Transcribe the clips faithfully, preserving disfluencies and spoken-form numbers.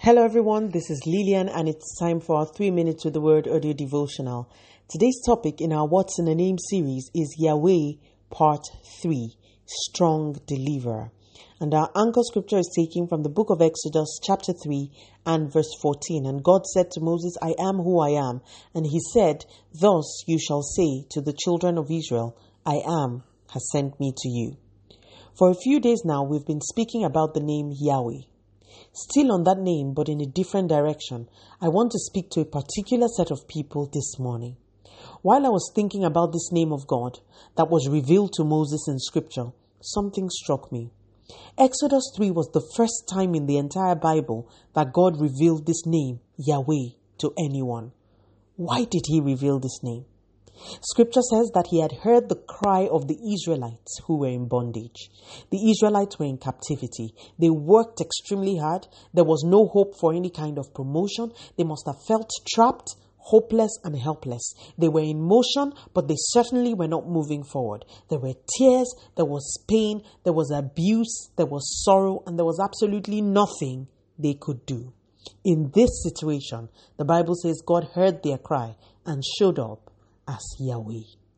Hello everyone, this is Lillian and it's time for our three minutes with the word audio devotional. Today's topic in our What's in a Name series is Yahweh Part three, Strong Deliverer. And our anchor scripture is taken from the book of Exodus chapter three and verse fourteen. And God said to Moses, I am who I am. And he said, thus you shall say to the children of Israel, I am has sent me to you. For a few days now we've been speaking about the name Yahweh. Still on that name, but in a different direction, I want to speak to a particular set of people this morning. While I was thinking about this name of God that was revealed to Moses in scripture, something struck me. Exodus three was the first time in the entire Bible that God revealed this name, Yahweh, to anyone. Why did he reveal this name? Scripture says that he had heard the cry of the Israelites who were in bondage. The Israelites were in captivity. They worked extremely hard. There was no hope for any kind of promotion. They must have felt trapped, hopeless, and helpless. They were in motion, but they certainly were not moving forward. There were tears, there was pain, there was abuse, there was sorrow, and there was absolutely nothing they could do. In this situation, the Bible says God heard their cry and showed up as Yahweh.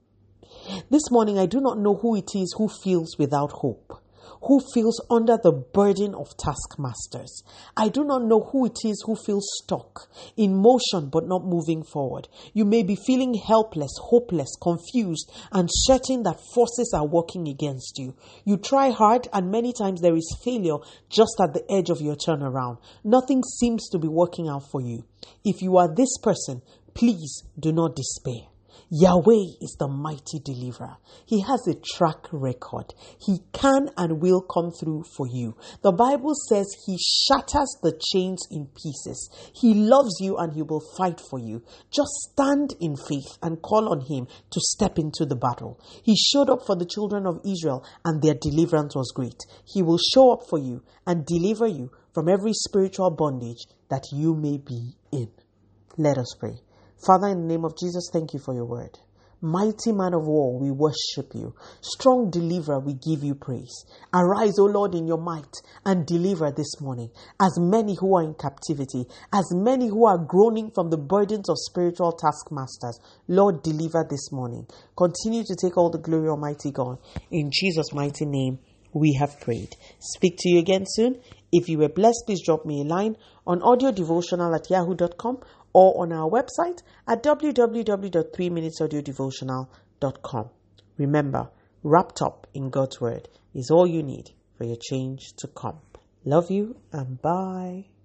This morning, I do not know who it is who feels without hope, who feels under the burden of taskmasters. I do not know who it is who feels stuck, in motion but not moving forward. You may be feeling helpless, hopeless, confused, and certain that forces are working against you. You try hard and many times there is failure just at the edge of your turnaround. Nothing seems to be working out for you. If you are this person, please do not despair. Yahweh is the mighty deliverer. He has a track record. He can and will come through for you. The Bible says he shatters the chains in pieces. He loves you and he will fight for you. Just stand in faith and call on him to step into the battle. He showed up for the children of Israel and their deliverance was great. He will show up for you and deliver you from every spiritual bondage that you may be in. Let us pray. Father, in the name of Jesus, thank you for your word. Mighty man of war, we worship you. Strong deliverer, we give you praise. Arise, O Lord, in your might and deliver this morning as many who are in captivity, as many who are groaning from the burdens of spiritual taskmasters. Lord, deliver this morning. Continue to take all the glory, Almighty God. In Jesus' mighty name, we have prayed. Speak to you again soon. If you were blessed, please drop me a line on audio devotional at yahoo dot com or on our website at w w w dot three minutes audio devotional dot com. Remember, wrapped up in God's word is all you need for your change to come. Love you and bye.